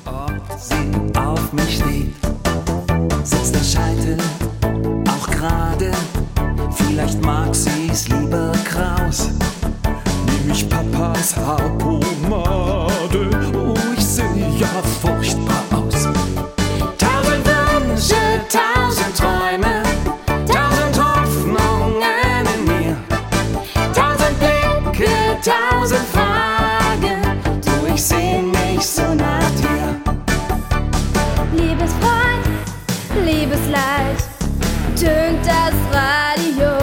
ob sie auf mich steht. Sitzt der Scheitel auch gerade? Vielleicht mag sie's lieber kraus. Nehm ich Papas Haarpomade, oh, ich seh ja furchtbar aus. 1000 Wünsche, 1000 Träume, 1000 Hoffnungen in mir, 1000 Blicke, 1000 Fragen, du, ich sehn mich so nach dir. Liebesfreund, Liebesleid, tönt das Radio.